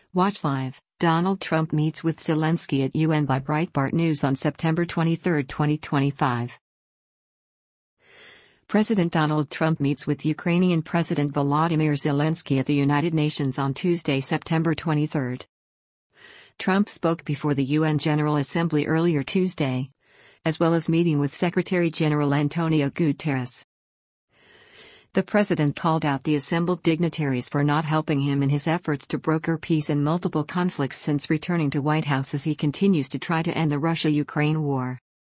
Watch live. Donald Trump meets with Zelensky at UN by Breitbart News on September 23, 2025. President Donald Trump meets with Ukrainian President Volodymyr Zelensky at the United Nations on Tuesday, September 23. Trump spoke before the UN General Assembly earlier Tuesday, as well as meeting with Secretary General Antonio Guterres. The president called out the assembled dignitaries for not helping him in his efforts to broker peace in multiple conflicts since returning to White House as he continues to try to end the Russia-Ukraine war.